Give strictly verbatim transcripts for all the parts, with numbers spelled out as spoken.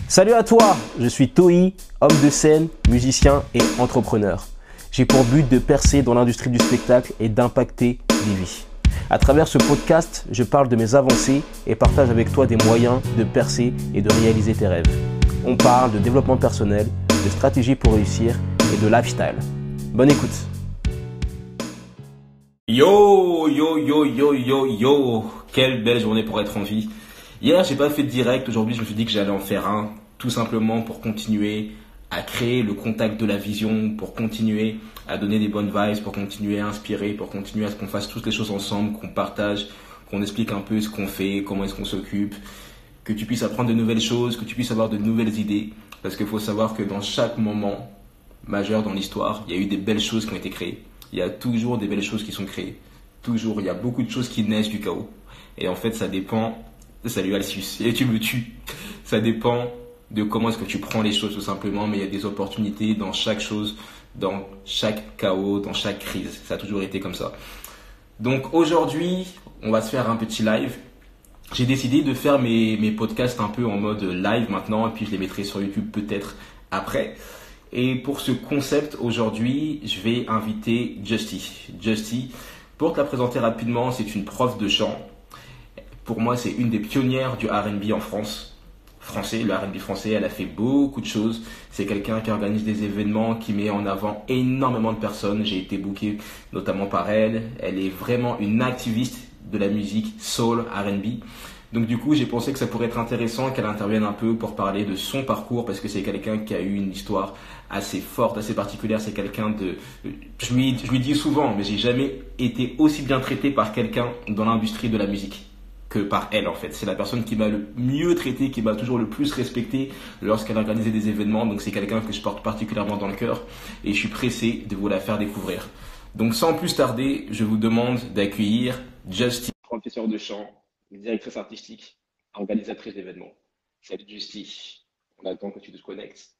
Salut à toi, je suis Toi, homme de scène, musicien et entrepreneur. J'ai pour but de percer dans l'industrie du spectacle et d'impacter des vies. À travers ce podcast, je parle de mes avancées et partage avec toi des moyens de percer et de réaliser tes rêves. On parle de développement personnel, de stratégie pour réussir et de lifestyle. Bonne écoute. Yo, yo, yo, yo, yo, yo. Quelle belle journée pour être en vie. Hier, j'ai pas fait de direct. Aujourd'hui, je me suis dit que j'allais en faire un, tout simplement pour continuer à créer le contact de la vision, pour continuer à donner des bonnes vibes, pour continuer à inspirer, pour continuer à ce qu'on fasse toutes les choses ensemble, qu'on partage, qu'on explique un peu ce qu'on fait, comment est-ce qu'on s'occupe, que tu puisses apprendre de nouvelles choses, que tu puisses avoir de nouvelles idées. Parce qu'il faut savoir que dans chaque moment majeur dans l'histoire, il y a eu des belles choses qui ont été créées. Il y a toujours des belles choses qui sont créées. Toujours, il y a beaucoup de choses qui naissent du chaos. Et en fait, ça dépend... Salut Alcius, et tu me tues. Ça dépend de comment est-ce que tu prends les choses tout simplement, mais il y a des opportunités dans chaque chose, dans chaque chaos, dans chaque crise. Ça a toujours été comme ça. Donc aujourd'hui, on va se faire un petit live. J'ai décidé de faire mes, mes podcasts un peu en mode live maintenant, et puis je les mettrai sur YouTube peut-être après. Et pour ce concept, aujourd'hui, je vais inviter Justy. Justy, pour te la présenter rapidement, c'est une prof de chant. Pour moi, c'est une des pionnières du R and B en France. Français, le R and B français, elle a fait beaucoup de choses. C'est quelqu'un qui organise des événements, qui met en avant énormément de personnes. J'ai été booké notamment par elle. Elle est vraiment une activiste de la musique soul, R and B. Donc du coup, j'ai pensé que ça pourrait être intéressant qu'elle intervienne un peu pour parler de son parcours, parce que c'est quelqu'un qui a eu une histoire assez forte, assez particulière. C'est quelqu'un de... Je lui, je lui dis souvent, mais j'ai jamais été aussi bien traité par quelqu'un dans l'industrie de la musique que par elle en fait. C'est la personne qui m'a le mieux traité, qui m'a toujours le plus respecté lorsqu'elle organisait des événements. Donc c'est quelqu'un que je porte particulièrement dans le cœur et je suis pressé de vous la faire découvrir. Donc sans plus tarder, je vous demande d'accueillir Justy, professeure de chant, directrice artistique, organisatrice d'événements. Salut Justy, on attend que tu te connectes.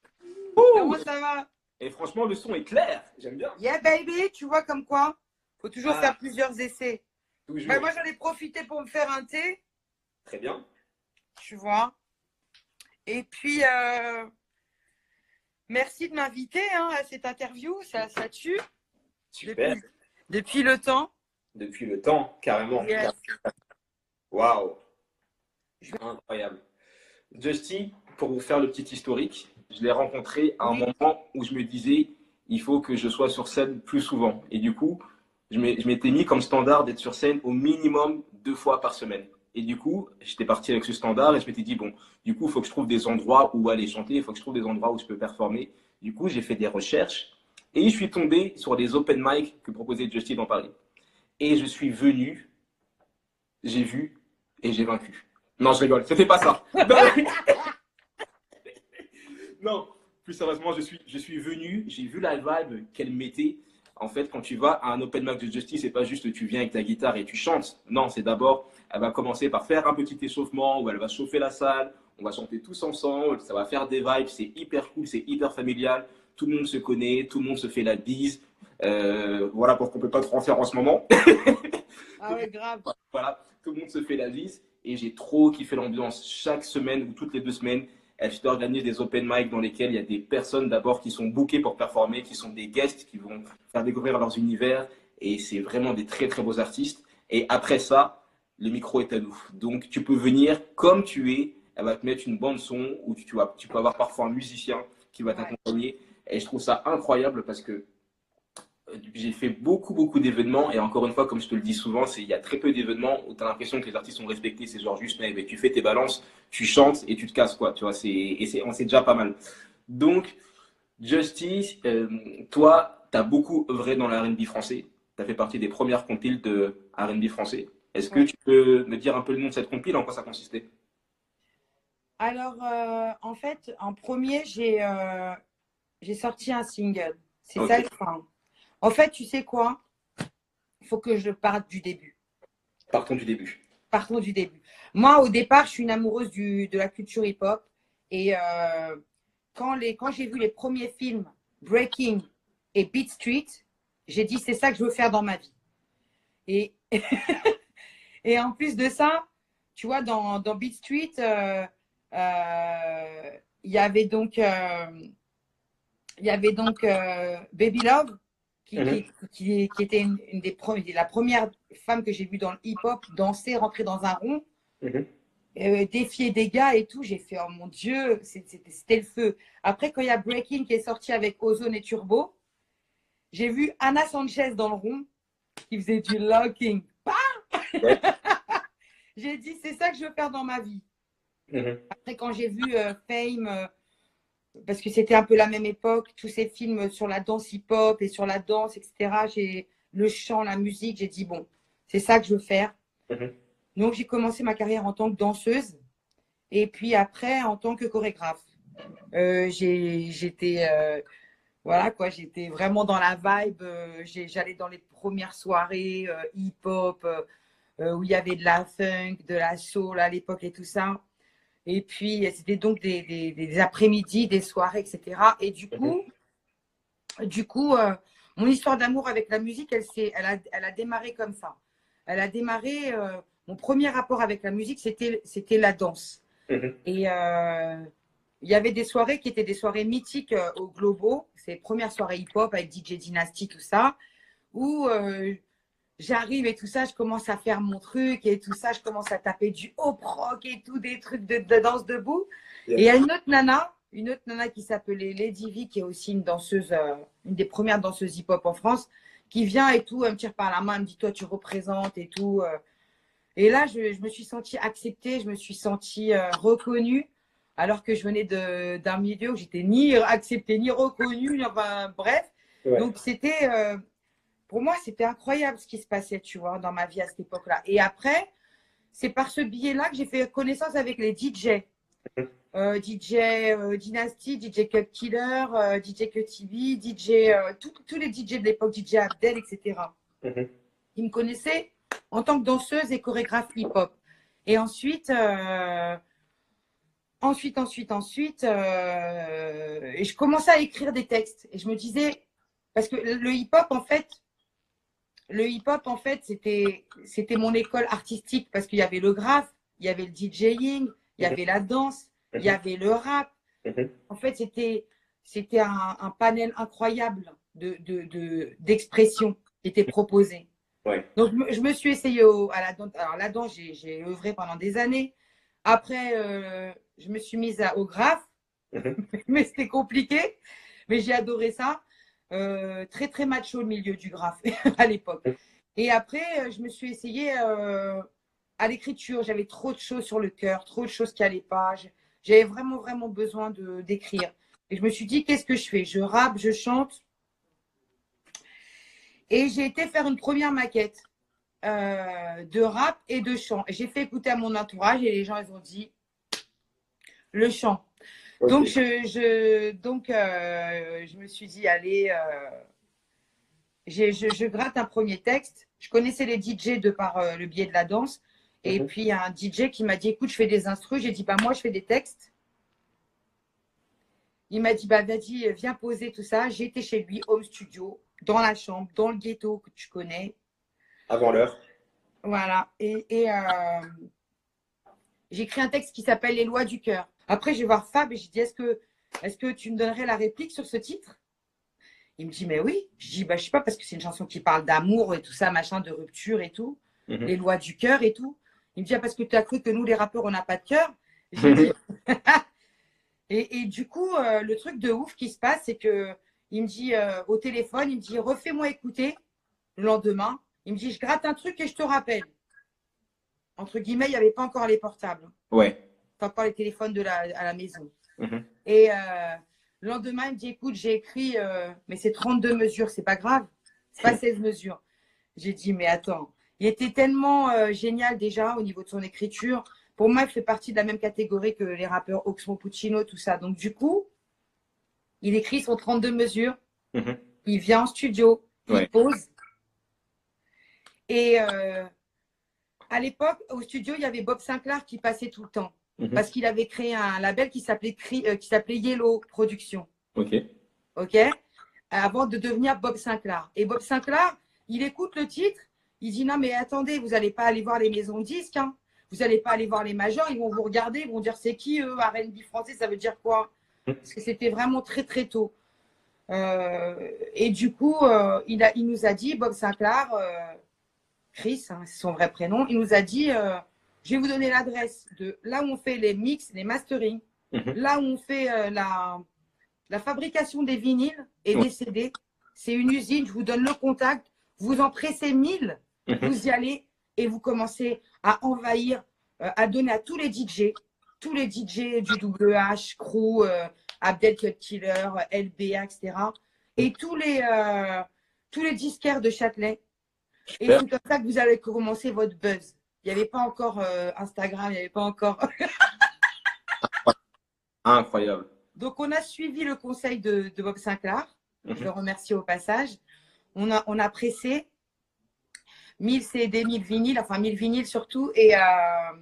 Comment ça va? Et franchement le son est clair, j'aime bien. Yeah baby, tu vois comme quoi? Faut toujours Ah. faire plusieurs essais. Toujours. Bah, moi j'en ai profité pour me faire un thé, Très bien. tu vois. Et puis euh, merci de m'inviter hein, à cette interview, ça, ça tue. Super. Depuis, depuis le temps. Depuis le temps, carrément. Yes. Waouh. Incroyable. Justy, pour vous faire le petit historique, je l'ai rencontré à un Oui. moment où je me disais, il faut que je sois sur scène plus souvent. Et du coup, je m'étais mis comme standard d'être sur scène au minimum deux fois par semaine. Et du coup, j'étais parti avec ce standard et je m'étais dit, bon, du coup, il faut que je trouve des endroits où aller chanter, il faut que je trouve des endroits où je peux performer. Du coup, j'ai fait des recherches et je suis tombé sur les open mic que proposait Justy dans Paris. Et je suis venu, j'ai vu et j'ai vaincu. Non, je rigole, c'était pas ça. Non, plus sérieusement, je suis, je suis venu, j'ai vu la vibe qu'elle mettait. En fait, quand tu vas à un open mic de Justy, c'est pas juste tu viens avec ta guitare et tu chantes. Non, c'est d'abord, elle va commencer par faire un petit échauffement où elle va chauffer la salle. On va chanter tous ensemble, ça va faire des vibes, c'est hyper cool, c'est hyper familial. Tout le monde se connaît, tout le monde se fait la bise. Euh, voilà pourquoi on peut pas trop en faire en ce moment. Ah ouais, grave. Voilà, tout le monde se fait la bise et j'ai trop kiffé l'ambiance. Chaque semaine ou toutes les deux semaines, elle organise des open mic dans lesquels il y a des personnes d'abord qui sont bookées pour performer, qui sont des guests, qui vont faire découvrir leurs univers. Et c'est vraiment des très très beaux artistes. Et après ça, le micro est à nous. Donc tu peux venir comme tu es. Elle va te mettre une bande son où tu, tu, vas, tu peux avoir parfois un musicien qui va t'accompagner. Et je trouve ça incroyable parce que j'ai fait beaucoup, beaucoup d'événements. Et encore une fois, comme je te le dis souvent, il y a très peu d'événements où tu as l'impression que les artistes sont respectés. C'est genre juste, mais, mais tu fais tes balances, tu chantes et tu te casses, quoi. Tu vois, et c'est, on sait déjà pas mal. Donc, Justy, euh, toi, tu as beaucoup œuvré dans le R and B français. Tu as fait partie des premières compiles de R and B français. Est-ce que Ouais. tu peux me dire un peu le nom de cette compile, en quoi ça consistait? Alors, euh, en fait, en premier, j'ai euh, j'ai sorti un single. C'est Ok. ça le fin. En fait, tu sais quoi? Il faut que je parte du début. Partons du début. Partons du début. Moi, au départ, je suis une amoureuse du, de la culture hip-hop. Et euh, quand, les, quand j'ai vu les premiers films Breaking et Beat Street, j'ai dit c'est ça que je veux faire dans ma vie. Et, et en plus de ça, tu vois, dans, dans Beat Street, euh, euh, y avait donc, euh, il y avait donc euh, Baby Love, qui, Mhm. qui, qui, qui était une, une des premières, la première femme que j'ai vue dans le hip-hop danser, rentrer dans un rond, Mhm. euh, défier des gars et tout. J'ai fait, oh mon Dieu, c'est- c'était c'était le feu. Après, quand il y a Breaking qui est sorti avec Ozone et Turbo, j'ai vu Anna Sanchez dans le rond qui faisait du locking. Ouais. J'ai dit, c'est ça que je veux faire dans ma vie. Mhm. Après, quand j'ai vu euh, Fame, euh, parce que c'était un peu la même époque, tous ces films sur la danse hip-hop et sur la danse, et cetera, j'ai le chant, la musique, j'ai dit, bon, c'est ça que je veux faire. Mhm. Donc, j'ai commencé ma carrière en tant que danseuse et puis après, en tant que chorégraphe. Euh, j'ai- j'étais, euh, voilà quoi, j'étais vraiment dans la vibe. euh, j'ai- J'allais dans les premières soirées euh, hip-hop euh, euh, où il y avait de la funk, de la soul à l'époque et tout ça. Et puis, c'était donc des, des, des après-midi, des soirées, et cetera. Et du Mhm. coup, du coup euh, mon histoire d'amour avec la musique, elle, s'est- elle, a, elle a démarré comme ça. Elle a démarré, euh, mon premier rapport avec la musique, c'était c'était la danse. Mhm. Et euh, il y avait des soirées qui étaient des soirées mythiques euh, au Globo, ces premières soirées hip-hop avec D J Dynasty, tout ça, où euh, j'arrive et tout ça, je commence à faire mon truc et tout ça, je commence à taper du hop rock et tout, des trucs de, de danse debout. Yes. Et il y a une autre nana, une autre nana qui s'appelait Lady V, qui est aussi une danseuse, euh, une des premières danseuses hip-hop en France, qui vient et tout, elle me tire par la main, elle me dit, toi, tu représentes et tout. euh. Et là, je, je me suis sentie acceptée, je me suis sentie euh, reconnue, alors que je venais de- d'un milieu où j'étais ni acceptée, ni reconnue, ni- enfin, bref. Ouais. Donc, c'était, euh, pour moi, c'était incroyable ce qui se passait, tu vois, dans ma vie à cette époque-là. Et après, c'est par ce biais-là que j'ai fait connaissance avec les D J. Mhm. Euh, D J euh, Dynasty, D J Cut Killer, euh, D J Cut T V, D J, euh, tout- tous les D J de l'époque, D J Abdel, et cetera. Mhm. Ils me connaissaient en tant que danseuse et chorégraphe hip-hop. Et ensuite, euh, ensuite, ensuite, ensuite, euh, et je commençais à écrire des textes. Et je me disais, parce que le hip-hop, en fait, le hip-hop, en fait, c'était, c'était mon école artistique parce qu'il y avait le graphe, il y avait le DJing, il y Mhm. avait la danse, il y Mhm. avait le rap. Mhm. En fait, c'était, c'était un, un panel incroyable de, de, de, d'expressions qui était proposé. Ouais. Donc, je me, je me suis essayée au- à la danse. Alors, la danse, j'ai, j'ai œuvré pendant des années. Après, euh, je me suis mise à- au graphe, Mhm. mais c'était compliqué. Mais j'ai adoré ça. Euh, très, très macho le milieu du graphe à l'époque. Et après, euh, je me suis essayée euh, à l'écriture. J'avais trop de choses sur le cœur, trop de choses qui n'allaient pas. J'ai- J'avais vraiment, vraiment besoin de, d'écrire. Et je me suis dit, qu'est-ce que je fais? Je rappe, je chante. Et j'ai été faire une première maquette euh, de rap et de chant. Et j'ai fait écouter à mon entourage et les gens, ils ont dit le chant. Ok. Donc, je, je, donc euh, je me suis dit, allez, euh, j'ai- je, je gratte un premier texte. Je connaissais les D J de par euh, le biais de la danse. Et Mhm. puis, il y a un D J qui m'a dit, écoute, je fais des instrus. J'ai dit, bah, moi, je fais des textes. Il m'a dit, bah, vas-y, viens poser tout ça. J'étais chez lui, home studio, dans la chambre, dans le ghetto que tu connais. Avant l'heure. Voilà. Et, et euh, j'ai écrit un texte qui s'appelle Les lois du cœur. Après, je vais voir Fab et je dis, est-ce que, est-ce que tu me donnerais la réplique sur ce titre? Il me dit, mais oui. Je dis, bah, je sais pas, parce que c'est une chanson qui parle d'amour et tout ça, machin, de rupture et tout. Mhm. Les lois du cœur et tout. Il me dit, ah, parce que tu as cru que nous, les rappeurs, on n'a pas de cœur. J'ai dit, et, et du coup, euh, le truc de ouf qui se passe, c'est que il me dit euh, au téléphone, il me dit, refais-moi écouter le lendemain. Il me dit, je gratte un truc et je te rappelle. Entre guillemets, il n'y avait pas encore les portables. Ouais. Pas encore les téléphones de la, à la maison. Mhm. Et euh, le lendemain, il me dit, écoute, j'ai écrit, euh, mais c'est trente-deux mesures, c'est pas grave. C'est pas seize mesures. J'ai dit, mais attends. Il était tellement euh, génial déjà au niveau de son écriture. Pour moi, il fait partie de la même catégorie que les rappeurs Oxmo Puccino, tout ça. Donc, du coup, il écrit son trente-deux mesures. Mhm. Il vient en studio. Il Ouais. pose. Et euh, à l'époque, au studio, il y avait Bob Sinclair qui passait tout le temps. Mhm. Parce qu'il avait créé un label qui s'appelait Cri- euh, qui s'appelait Yellow Productions. Ok. OK? Avant de devenir Bob Sinclair. Et Bob Sinclair, il écoute le titre. Il dit, non, mais attendez, vous n'allez pas aller voir les maisons de disques. Hein. Vous n'allez pas aller voir les majors. Ils vont vous regarder. Ils vont dire, c'est qui, eux, R and B français, ça veut dire quoi? parce que c'était vraiment très très tôt. Euh, et du coup, euh, il, a, il nous a dit, Bob Sinclair, euh, Chris, hein, c'est son vrai prénom, il nous a dit, euh, je vais vous donner l'adresse de là où on fait les mix, les mastering, Mhm. là où on fait euh, la, la fabrication des vinyles et des C D. C'est une usine, je vous donne le contact, vous en pressez mille, Mhm. vous y allez et vous commencez à envahir, euh, à donner à tous les D J, tous les D J du W H, Crew, euh, Abdel Cut Killer, L B A, et cetera. Et tous les, euh, tous les disquaires de Châtelet. Et Super. c'est comme ça que vous allez commencer votre buzz. Il n'y avait pas encore euh, Instagram, il n'y avait pas encore. Incroyable. Donc, on a suivi le conseil de, de Bob Sinclair. Mhm. Je le remercie au passage. On a, on a pressé mille C D, mille vinyles, enfin mille vinyles surtout. Et, euh,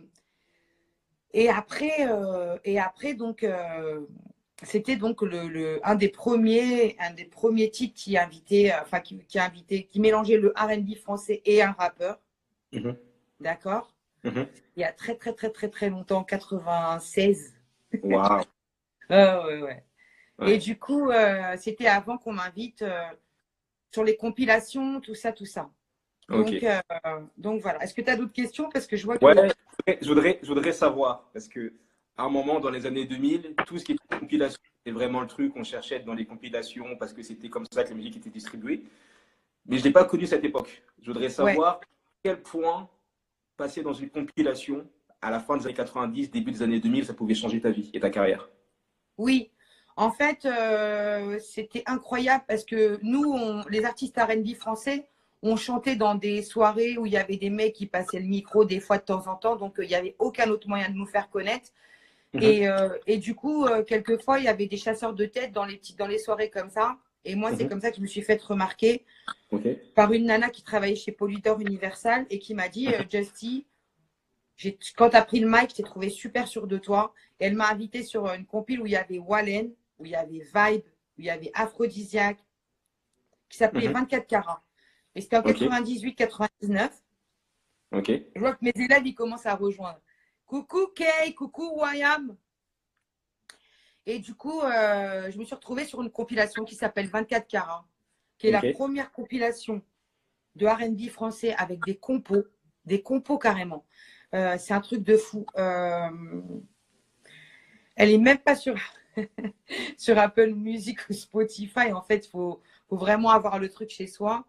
et, après, euh, et après, donc, euh, c'était donc le, le, un, des premiers, un des premiers titres qui invitait, euh, enfin, qui, qui, invitait, qui mélangeait le R and B français et un rappeur. Mhm. D'accord? Mhm. Il y a très, très, très, très, très longtemps, quatre-vingt-seize. Waouh. Ah, ouais, ouais. Ouais. Et du coup, euh, c'était avant qu'on m'invite euh, sur les compilations, tout ça, tout ça. Donc, Ok. euh, donc voilà. Est-ce que tu as d'autres questions? Parce que je vois que. Ouais, je voudrais, je voudrais savoir, parce que à un moment, dans les années deux mille, tout ce qui était compilation, c'était vraiment le truc qu'on cherchait dans les compilations, parce que c'était comme ça que la musique était distribuée. Mais je n'ai pas connu cette époque. Je voudrais Ouais, savoir à quel point passer dans une compilation à la fin des années quatre-vingt-dix, début des années deux mille, ça pouvait changer ta vie et ta carrière. oui. En fait, euh, c'était incroyable parce que nous, on, les artistes R and B français, on chantait dans des soirées où il y avait des mecs qui passaient le micro des fois de temps en temps, donc euh, il n'y avait aucun autre moyen de nous faire connaître. Mhm. Et, euh, et du coup, euh, quelquefois, il y avait des chasseurs de tête dans les, petites, dans les soirées comme ça. Et moi, c'est Mhm. comme ça que je me suis fait remarquer Ok. par une nana qui travaillait chez Polydor Universal et qui m'a dit euh, Justy, j'ai- quand tu as pris le mic, je t'ai trouvé super sûr de toi. Et elle m'a invité sur une compile où il y avait Wallen, où il y avait Vibe, où il y avait Aphrodisiaque, qui s'appelait Mhm. vingt-quatre carats. Et c'était en Ok. quatre-vingt-dix-huit quatre-vingt-dix-neuf. Ok. Je vois que mes élèves, ils commencent à rejoindre. Coucou Kay, coucou Wayam. Et du coup, euh, je me suis retrouvée sur une compilation qui s'appelle vingt-quatre carats, qui est la Ok. première compilation de R and B français avec des compos, des compos carrément. Euh, c'est un truc de fou. Euh, elle est même pas sur, sur Apple Music ou Spotify. En fait, il faut, faut vraiment avoir le truc chez soi.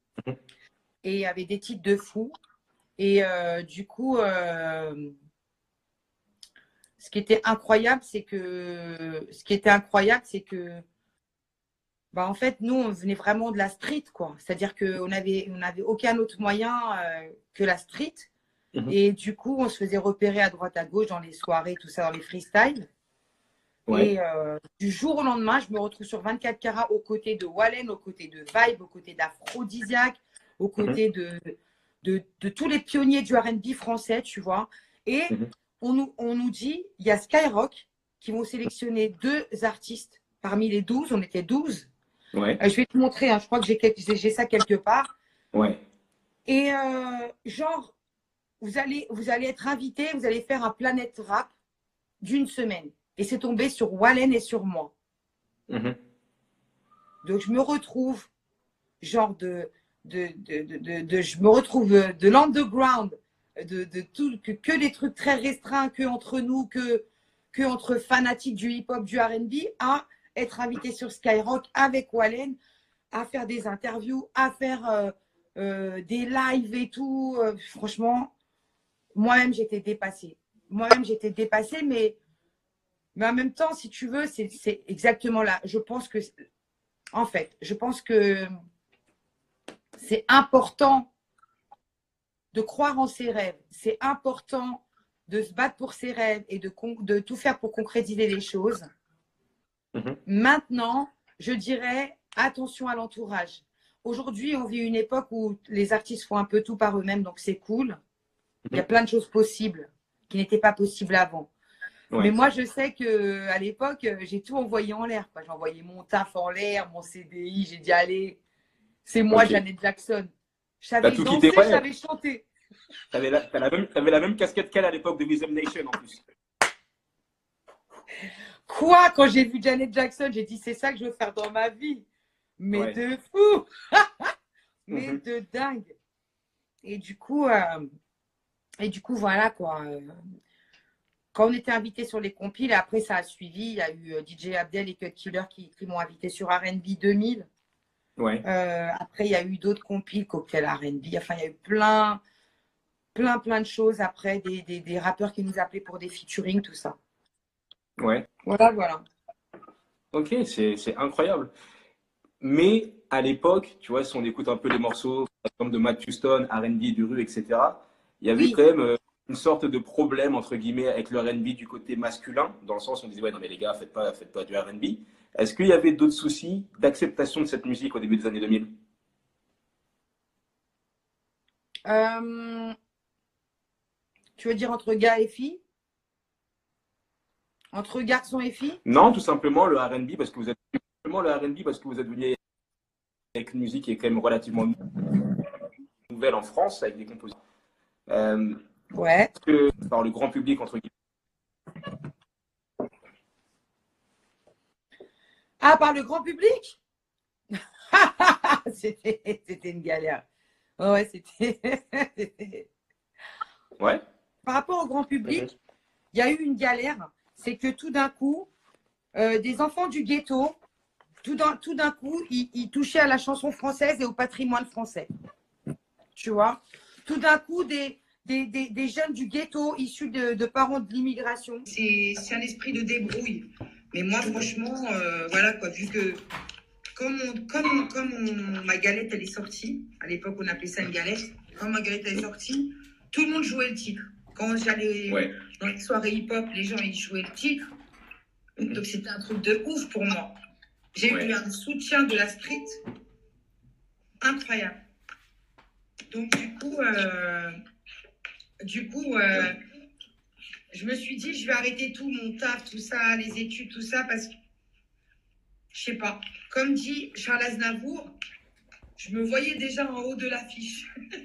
Et avec des titres de fou. Et euh, du coup, euh, ce qui était incroyable, c'est que ce qui était incroyable, c'est que bah, en fait, nous, on venait vraiment de la street, quoi. C'est-à-dire qu'on n'avait on avait aucun autre moyen euh, que la street. Mhm. Et du coup, on se faisait repérer à droite, à gauche dans les soirées, tout ça, dans les freestyles. Ouais. Et euh, du jour au lendemain, je me retrouve sur vingt-quatre carats aux côtés de Wallen, aux côtés de Vibe, aux côtés d'Aphrodisiaque, aux Mhm. côtés de, de, de tous les pionniers du R and B français, tu vois. Et Mhm. on nous, on nous dit, il y a Skyrock qui vont sélectionner deux artistes parmi les douze, on était douze. Ouais. Euh, je vais te montrer, hein, je crois que j'ai quel- j'ai- j'ai ça quelque part. Ouais. Et euh, genre, vous allez, vous allez être invité, vous allez faire un Planète Rap d'une semaine. Et c'est tombé sur Wallen et sur moi. Mhm. Donc, je me retrouve, genre de. de, de, de, de, de- je me retrouve de l'underground, de, de tout, que, que des trucs très restreints, que entre nous, que, que entre fanatiques du hip-hop, du R and B, à être invité sur Skyrock avec Wallen, à faire des interviews, à faire euh, euh, des lives et tout. Euh, franchement, moi-même, j'étais dépassée. Moi-même, j'étais dépassée, mais, mais en même temps, si tu veux, c'est c'est exactement là. Je pense que, en fait, je pense que c'est important de croire en ses rêves. C'est important de se battre pour ses rêves et de, con- de tout faire pour concrétiser les choses. Mhm. Maintenant, je dirais attention à l'entourage. Aujourd'hui, on vit une époque où les artistes font un peu tout par eux-mêmes, donc c'est cool. Il y a Mhm. plein de choses possibles qui n'étaient pas possibles avant. Mais Ouais. moi, je sais que à l'époque, j'ai tout envoyé en l'air. quoi. J'ai envoyé mon taf en l'air, mon C D I. J'ai dit, allez, c'est moi, Ok. Janet Jackson. Je T'as savais tout quitté, danser, je ouais. savais chanter. T'avais la, t'as la même, t'avais la même casquette qu'elle à l'époque de Wisdom Nation en plus. Quoi? Quand j'ai vu Janet Jackson, j'ai dit c'est ça que je veux faire dans ma vie. Mais Ouais. de fou. Mais Mhm. de dingue. Et du coup, euh, et du coup, voilà quoi. Euh, Quand on était invité sur les compiles, après ça a suivi. Il y a eu euh, D J Abdel et Cut Killer qui, qui m'ont invité sur R and B deux mille. Ouais. Euh, après, il y a eu d'autres compiles, Cocktail R and B. Enfin, il y a eu plein, plein, plein de choses. Après, des, des, des rappeurs qui nous appelaient pour des featuring, tout ça. Ouais. Voilà, voilà. Ok, c'est c'est incroyable. Mais à l'époque, tu vois, si on écoute un peu les morceaux, par exemple de Matt Houston, R and B, du rue, et cetera, il y avait Oui. quand même euh, une sorte de problème, entre guillemets, avec le R and B du côté masculin, dans le sens où on disait, ouais, non, mais les gars, faites pas, faites pas du R and B. Est-ce qu'il y avait d'autres soucis d'acceptation de cette musique au début des années deux mille? Euh, tu veux dire entre gars et filles? Entre garçons et filles? Non, tout simplement le R and B, parce que vous êtes, tout simplement le R and B parce que vous êtes venu avec une musique qui est quand même relativement nouvelle en France, avec des compositeurs. Euh, Ouais. que par le grand public, entre guillemets. Ah, par le grand public? C'était c'était une galère. Ouais, ouais, c'était. c'était- Ouais. Par rapport au grand Mhm. public, il y a eu une galère. C'est que tout d'un coup, euh, des enfants du ghetto, tout d'un tout d'un coup, ils, ils touchaient à la chanson française et au patrimoine français. Tu vois? Tout d'un coup, des, des, des, des jeunes du ghetto issus de, de parents de l'immigration. C'est c'est un esprit de débrouille. Mais moi, franchement, euh, voilà quoi, vu que comme, on- comme, on- comme on- ma galette, elle est sortie, à l'époque, on appelait ça une galette. Quand ma galette elle est sortie, tout le monde jouait le titre. Quand j'allais Ouais. dans les soirées hip-hop, les gens, ils jouaient le titre. Donc, c'était un truc de ouf pour moi. J'ai Ouais. eu un soutien de la street incroyable. Donc, du coup, euh, du coup euh, je me suis dit, je vais arrêter tout, mon taf, tout ça, les études, tout ça, parce que, je sais pas, comme dit Charles Aznavour, je me voyais déjà en haut de l'affiche.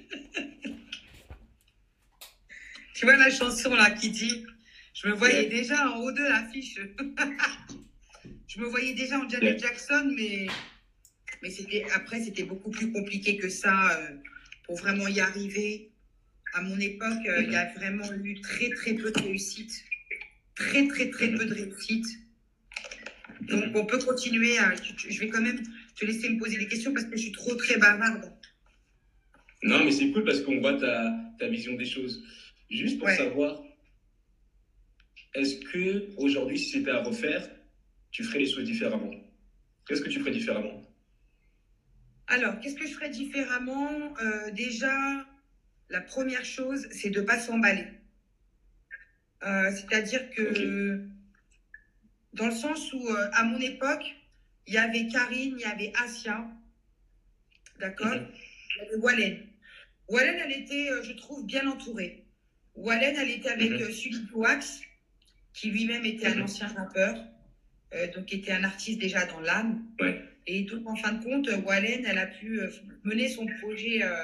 Tu vois la chanson là qui dit, je me voyais Ouais. déjà en haut de l'affiche. Je me voyais déjà en Janet Ouais. Jackson, mais, mais c'était, après, c'était beaucoup plus compliqué que ça euh, pour vraiment y arriver. À mon époque, euh, il y a vraiment eu très, très peu de réussite. Très, très, très peu de réussite. Donc, on peut continuer. À, je vais quand même te laisser me poser des questions parce que je suis trop, très bavarde. Non, mais c'est cool parce qu'on voit ta, ta vision des choses. Juste pour Ouais. savoir, est-ce que aujourd'hui, si c'était à refaire, tu ferais les choses différemment? Qu'est-ce que tu ferais différemment? Alors, qu'est-ce que je ferais différemment? Euh, Déjà, la première chose, c'est de ne pas s'emballer. Euh, C'est-à-dire que, Ok. dans le sens où, euh, à mon époque, il y avait Karine, il y avait Asia, d'accord? Mhm. Il y avait Wallen. Wallen, elle était, euh, je trouve, bien entourée. Wallen, elle était avec Mhm. euh, Sully Wax, qui lui-même était un Mhm. ancien rappeur, euh, donc qui était un artiste déjà dans l'âme. Ouais. Et donc, en fin de compte, euh, Wallen, elle a pu euh, mener son projet euh,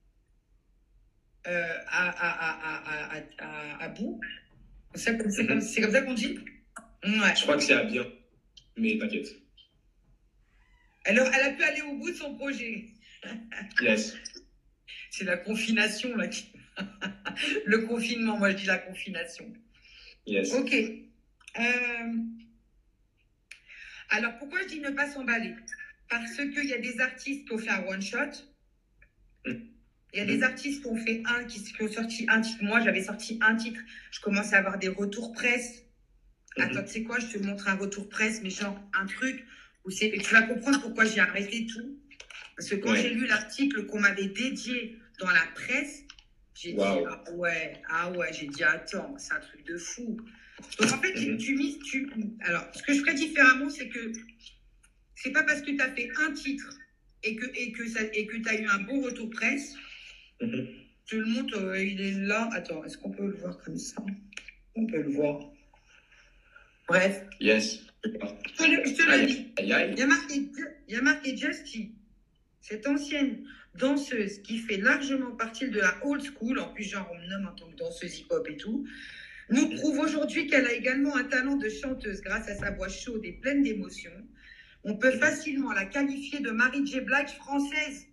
euh, à, à, à, à, à, à bout. C'est comme, c'est comme, c'est comme ça qu'on dit? Ouais. Je crois que c'est à bien, mais t'inquiète. Alors, elle a pu aller au bout de son projet. Yes. C'est la confination, là. Qui... Le confinement, moi, je dis la confination. Yes. Ok. Euh... Alors, pourquoi je dis ne pas s'emballer? Parce qu'il y a des artistes qui ont fait un one-shot. Il y a des artistes qui ont fait un, qui, qui ont sorti un titre. Moi, j'avais sorti un titre. Je commençais à avoir des retours presse. Mhm. Attends, tu sais quoi? Je te montre un retour presse, mais genre un truc où c'est. Tu vas comprendre pourquoi j'ai arrêté tout. Parce que quand Ouais. j'ai lu l'article qu'on m'avait dédié dans la presse, j'ai Wow. dit ah ouais, ah ouais, j'ai dit attends, c'est un truc de fou. Donc en fait, Mhm. tu mises, tu. Alors, ce que je ferais différemment, c'est que c'est pas parce que tu as fait un titre et que et que ça et que tu as eu un bon retour presse. Mhm. Je te le montre, euh, il est là. Attends, est-ce qu'on peut le voir comme ça? On peut le voir. Bref. Yes. Je te le, je te le Aïe, dis. aïe, aïe. Il y a marqué, il y a marqué Justy, cette ancienne danseuse qui fait largement partie de la old school. En plus, genre, on me nomme en tant que danseuse hip-hop et tout. nous prouve aujourd'hui qu'elle a également un talent de chanteuse grâce à sa voix chaude et pleine d'émotions. On peut facilement la qualifier de Mary J. Blige française.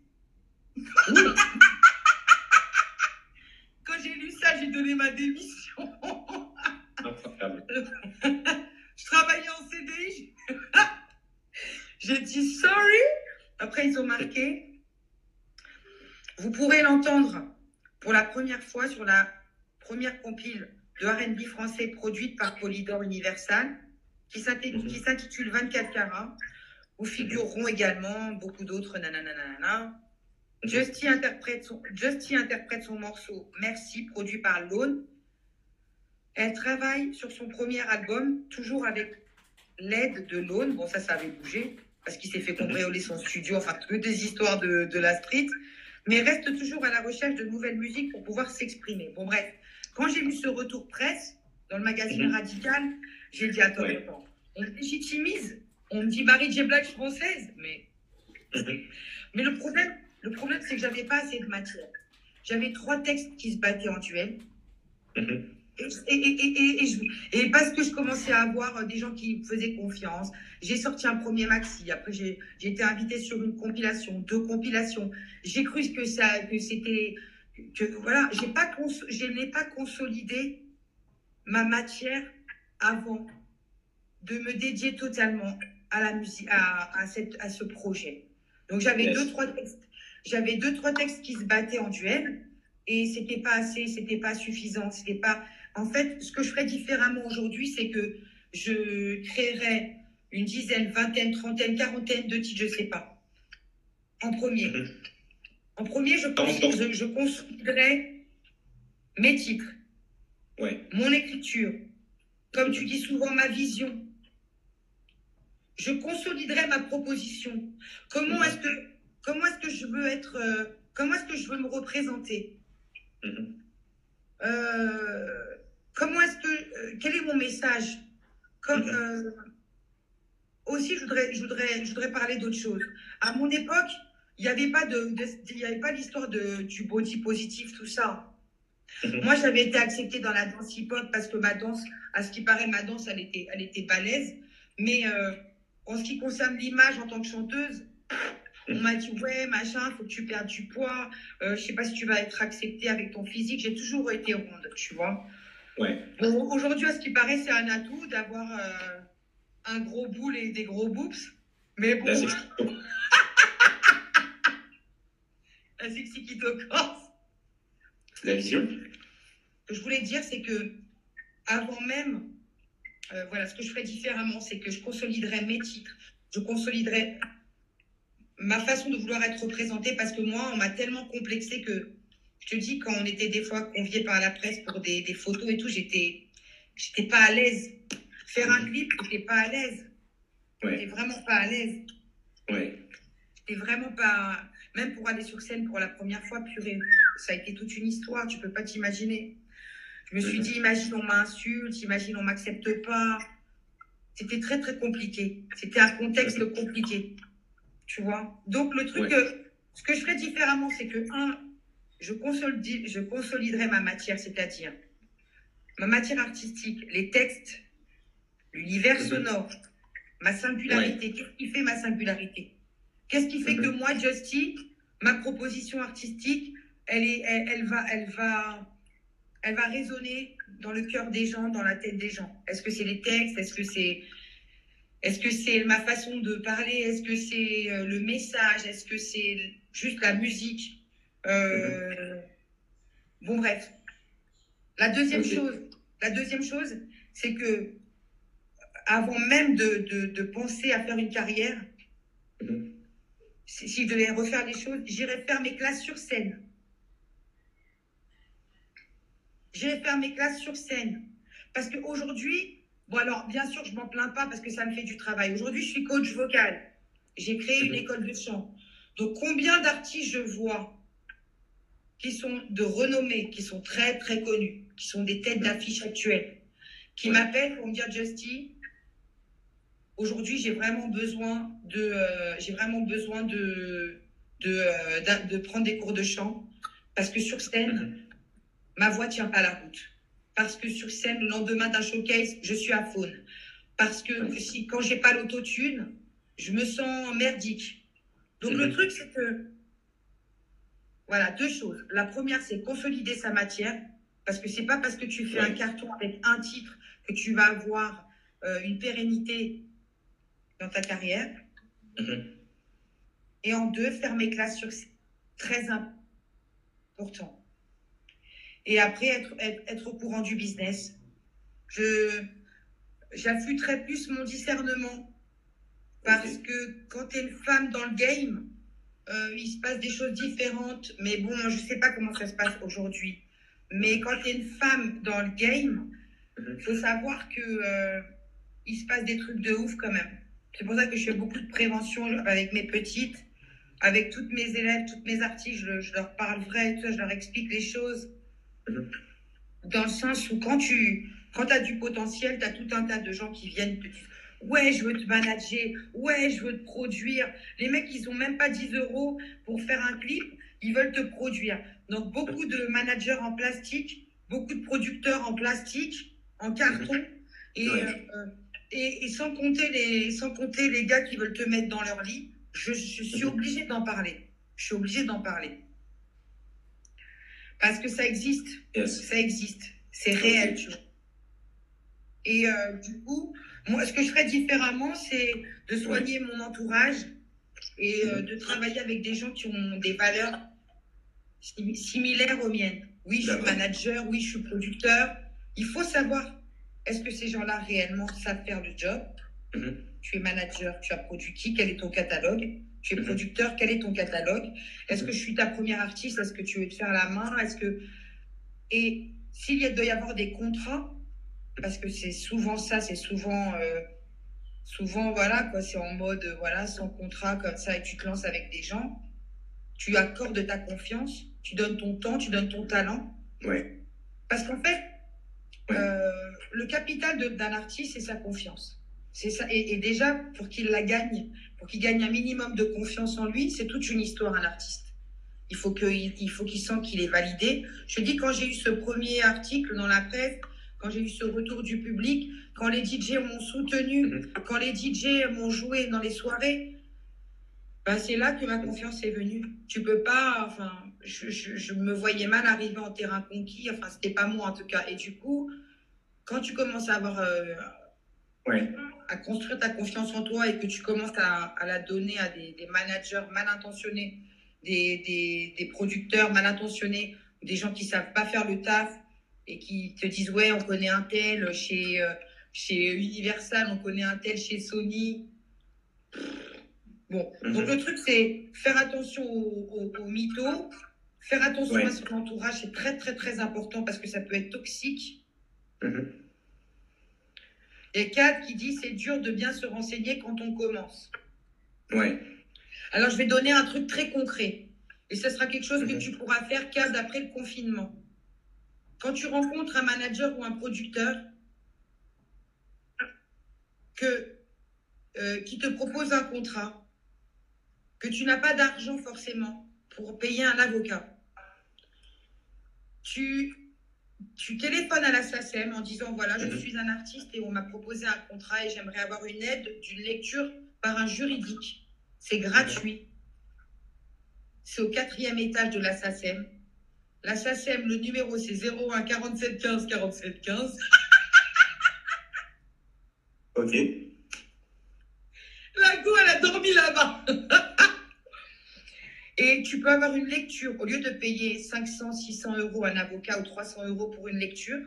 Quand j'ai lu ça, j'ai donné ma démission. Je travaillais en C D I. J'ai dit sorry. Après, ils ont marqué. Vous pourrez l'entendre pour la première fois sur la première compile de R and B français produite par Polydor Universal, qui s'intitule vingt-quatre carats, où figureront également beaucoup d'autres nananana. Justy interprète, son, Justy interprète son morceau Merci, produit par Lone. Elle travaille sur son premier album, toujours avec l'aide de Lone. Bon, ça, ça avait bougé, parce qu'il s'est fait cambrioler son studio, enfin, que des histoires de, de la street, mais reste toujours à la recherche de nouvelles musiques pour pouvoir s'exprimer. Bon, bref, quand j'ai lu ce retour presse dans le magazine Radical, j'ai dit, attends, ouais. attends, on me légitimise, on me dit Mary J. Blige française, mais... mais le problème... Le problème, c'est que j'avais pas assez de matière. J'avais trois textes qui se battaient en duel. Mm-hmm. et, et, et, et, et, je, et parce que je commençais à avoir des gens qui me faisaient confiance, j'ai sorti un premier maxi. Après, j'ai été invitée sur une compilation, deux compilations. J'ai cru que ça, que c'était, que voilà, j'ai pas, je n'ai pas consolidé ma matière avant de me dédier totalement à la musique, à, à, cette, à ce projet. Donc j'avais yes. deux, trois textes. J'avais deux, trois textes qui se battaient en duel et c'était pas assez, c'était pas suffisant, c'était pas... En fait, ce que je ferais différemment aujourd'hui, c'est que je créerais une dizaine, vingtaine, trentaine, quarantaine de titres, je sais pas. En premier. Mm-hmm. En premier, je, je, je consoliderais mes titres, ouais. mon écriture, comme tu dis souvent, ma vision. Je consoliderais ma proposition. Comment mm-hmm. est-ce que... Comment est-ce que je veux être, euh, comment est-ce que je veux me représenter mm-hmm. euh, Comment est-ce que, euh, quel est mon message Comme, mm-hmm. euh, aussi, je voudrais, je voudrais, je voudrais parler d'autre chose. À mon époque, il n'y avait pas de, de il y avait pas l'histoire de du body positif, tout ça. Mm-hmm. Moi, j'avais été acceptée dans la danse hip-hop parce que ma danse, à ce qui paraît, ma danse, elle était, elle était balèze. Mais euh, en ce qui concerne l'image en tant que chanteuse, on m'a dit, ouais, machin, faut que tu perdes du poids. Euh, je sais pas si tu vas être acceptée avec ton physique. J'ai toujours été ronde, tu vois. Ouais. Bon, aujourd'hui, à ce qui paraît, c'est un atout d'avoir euh, un gros boule et des gros boobs. Mais bon. La sexy qui te corse. La vision. Ce que je voulais dire, c'est que avant même, euh, voilà, ce que je ferais différemment, c'est que je consoliderais mes titres. Je consoliderais ma façon de vouloir être représentée, parce que moi, on m'a tellement complexée que, je te dis, quand on était des fois conviés par la presse pour des, des photos et tout, j'étais j'étais pas à l'aise. Faire un clip, j'étais pas à l'aise. Ouais. J'étais vraiment pas à l'aise. Ouais. J'étais vraiment pas... Même pour aller sur scène pour la première fois, purée, ça a été toute une histoire, tu peux pas t'imaginer. Je me suis dit, imagine on m'insulte, imagine on m'accepte pas. C'était très, très compliqué. C'était un contexte compliqué. Tu vois. Donc, le truc, ouais. euh, ce que je ferais différemment, c'est que, un, je, consolide, je consoliderais ma matière, c'est-à-dire ma matière artistique, les textes, l'univers mm-hmm. sonore, ma singularité. Ouais. Qu'est-ce qui fait ma singularité? Qu'est-ce qui fait mm-hmm. que moi, Justy, ma proposition artistique, elle, est, elle, elle, va, elle, va, elle va résonner dans le cœur des gens, dans la tête des gens? Est-ce que c'est les textes? Est-ce que c'est... Est-ce que c'est ma façon de parler? Est-ce que c'est euh, le message? Est-ce que c'est juste la musique? euh... mmh. Bon, bref. La deuxième okay. chose, la deuxième chose, c'est que avant même de, de, de penser à faire une carrière, mmh. si, si je devais refaire les choses, j'irais faire mes classes sur scène. J'irais faire mes classes sur scène. Parce qu'aujourd'hui, bon, alors, bien sûr, je ne m'en plains pas parce que ça me fait du travail. Aujourd'hui, je suis coach vocal. J'ai créé une école de chant. Donc, combien d'artistes je vois qui sont de renommée, qui sont très, très connus, qui sont des têtes d'affiche actuelles, qui ouais. m'appellent pour me dire, Justy, aujourd'hui, j'ai vraiment besoin de, euh, j'ai vraiment besoin de, de, euh, de, de prendre des cours de chant parce que sur scène, mm-hmm. ma voix ne tient pas la route. parce que sur scène, le lendemain d'un showcase, je suis à faune. Parce que si, quand j'ai pas l'autotune, je me sens merdique. Donc, mm-hmm. le truc, c'est que, voilà, deux choses. La première, c'est consolider sa matière, parce que c'est pas parce que tu fais ouais. un carton avec un titre que tu vas avoir euh, une pérennité dans ta carrière. Mm-hmm. Et en deux, faire mes classes sur scène. Très important. Et après, être, être, être au courant du business. Je, j'affûterai plus mon discernement. Parce okay. que quand tu es une femme dans le game, euh, il se passe des choses différentes. Mais bon, je ne sais pas comment ça se passe aujourd'hui. Mais quand tu es une femme dans le game, il mm-hmm. faut savoir qu'il euh, se passe des trucs de ouf quand même. C'est pour ça que je fais beaucoup de prévention avec mes petites. Avec toutes mes élèves, toutes mes artistes, je, je leur parle vrai, tout ça, je leur explique les choses. Mmh. Dans le sens où quand tu quand as du potentiel, tu as tout un tas de gens qui viennent te dire « Ouais, je veux te manager. Ouais, je veux te produire. » Les mecs, ils n'ont même pas dix euros pour faire un clip. Ils veulent te produire. Donc, beaucoup de managers en plastique, beaucoup de producteurs en plastique, en carton. Mmh. Et, ouais. euh, et, et sans, compter les, sans compter les gars qui veulent te mettre dans leur lit. Je, je suis obligée d'en parler. Je suis obligée d'en parler. Parce que ça existe. Yes. Ça existe. C'est réel, tu vois. Et euh, du coup, moi, ce que je ferais différemment, c'est de soigner ouais. mon entourage et euh, de travailler avec des gens qui ont des valeurs sim- similaires aux miennes. Oui, je suis manager. Oui, je suis producteur. Il faut savoir, est-ce que ces gens-là réellement savent faire le job ? Mm-hmm. Tu es manager, tu as produit qui? Quel est ton catalogue? Tu es producteur, quel est ton catalogue? Est-ce que je suis ta première artiste? Est-ce que tu veux te faire la main? Est-ce que... Et s'il y a, doit y avoir des contrats, parce que c'est souvent ça, c'est souvent, euh, souvent voilà, quoi, c'est en mode, voilà, sans contrat, comme ça, et tu te lances avec des gens, tu accordes ta confiance, tu donnes ton temps, tu donnes ton talent. Ouais. Parce qu'en fait, ouais. euh, le capital de, d'un artiste, c'est sa confiance. C'est ça. Et, et déjà, pour qu'il la gagne, pour qu'il gagne un minimum de confiance en lui, c'est toute une histoire, un artiste. Il faut qu'il, il faut qu'il sente qu'il est validé. Je dis, quand j'ai eu ce premier article dans la presse, quand j'ai eu ce retour du public, quand les D J m'ont soutenu, mmh. quand les D J m'ont joué dans les soirées, ben c'est là que ma confiance est venue. Tu peux pas, enfin, je, je, je me voyais mal arriver en terrain conquis, enfin, c'était pas moi en tout cas. Et du coup, quand tu commences à avoir... Euh, Ouais. à construire ta confiance en toi et que tu commences à, à la donner à des, des managers mal intentionnés, des, des, des producteurs mal intentionnés, des gens qui ne savent pas faire le taf et qui te disent « Ouais, on connaît un tel chez, euh, chez Universal, on connaît un tel chez Sony. » Bon, mm-hmm. donc le truc, c'est faire attention aux, aux, aux mythos, faire attention ouais. à son entourage, c'est très, très, très important parce que ça peut être toxique. Mm-hmm. Et Cad qui dit c'est dur de bien se renseigner quand on commence. Ouais. Alors je vais donner un truc très concret. Et ce sera quelque chose mmh. que tu pourras faire, Cad, après le confinement. Quand tu rencontres un manager ou un producteur que, euh, qui te propose un contrat, que tu n'as pas d'argent forcément pour payer un avocat, tu... Tu téléphones à la SACEM en disant, voilà, je mmh. suis un artiste et on m'a proposé un contrat et j'aimerais avoir une aide d'une lecture par un juridique. C'est gratuit. C'est au quatrième étage de la SACEM. La SACEM, le numéro, c'est zéro un quarante-sept quinze quarante-sept quinze. Ok. La go, elle a dormi là-bas. Et tu peux avoir une lecture, au lieu de payer cinq cents, six cents euros un avocat ou trois cents euros pour une lecture,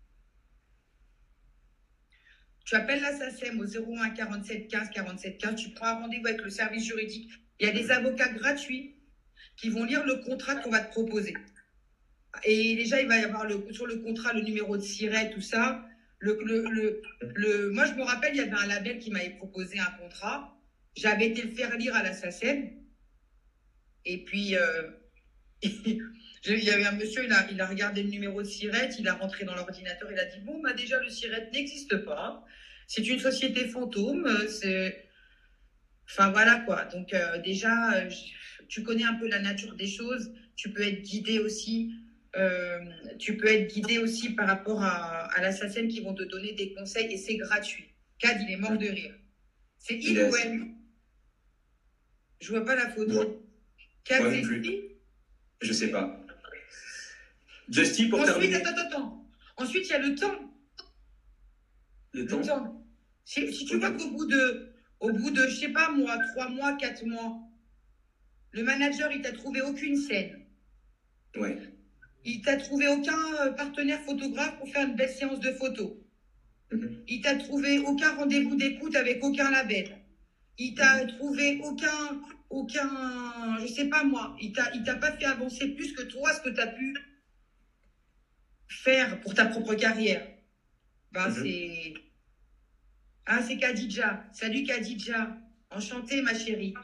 tu appelles la SACEM au zéro un quarante-sept quinze quarante-sept quinze, tu prends un rendez-vous avec le service juridique. Il y a des avocats gratuits qui vont lire le contrat qu'on va te proposer. Et déjà, il va y avoir le, sur le contrat le numéro de siret, tout ça. Le, le, le, le, moi, je me rappelle, il y avait un label qui m'avait proposé un contrat. J'avais été le faire lire à la SACEM. Et puis, euh, il y avait un monsieur, il a, il a regardé le numéro de siret, il a rentré dans l'ordinateur, il a dit, bon, bah déjà, le siret n'existe pas. C'est une société fantôme. C'est... Enfin, voilà quoi. Donc, euh, déjà, euh, tu connais un peu la nature des choses. Tu peux être guidé aussi euh, tu peux être guidé aussi par rapport à, à l'assassin qui vont te donner des conseils et c'est gratuit. Cad, il est mort de rire. C'est il Yes. ou elle? Je vois pas la photo. Moi, Cad, moi c'est non plus. lui? Je sais pas. Justy, pour Ensuite, terminer. attends, attends, attends. Ensuite, il y a le temps. Le Le temps. temps. Si, si tu Ok. vois qu'au bout de, au bout de, je sais pas moi, trois mois, quatre mois, le manager, il t'a trouvé aucune scène. Ouais. Il t'a trouvé aucun euh, partenaire photographe pour faire une belle séance de photos. Mhm. Il t'a trouvé aucun rendez-vous d'écoute avec aucun label. Il t'a trouvé aucun, aucun, je sais pas moi, il t'a, il t'a pas fait avancer plus que toi ce que tu as pu faire pour ta propre carrière. Ben, Mhm. c'est, ah, c'est Khadija. Salut Khadija. Enchantée, ma chérie.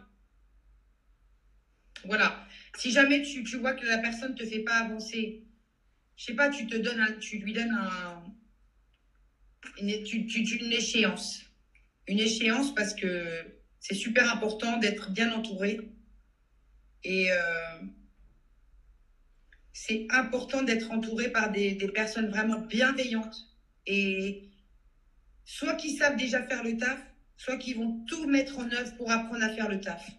Voilà. Si jamais tu, tu vois que la personne te fait pas avancer, je sais pas, tu te donnes un- tu lui donnes un, une, tu- tu- tu- une échéance. Une échéance parce que c'est super important d'être bien entouré. Et euh, c'est important d'être entouré par des, des personnes vraiment bienveillantes. Et soit qui savent déjà faire le taf, soit qui vont tout mettre en œuvre pour apprendre à faire le taf.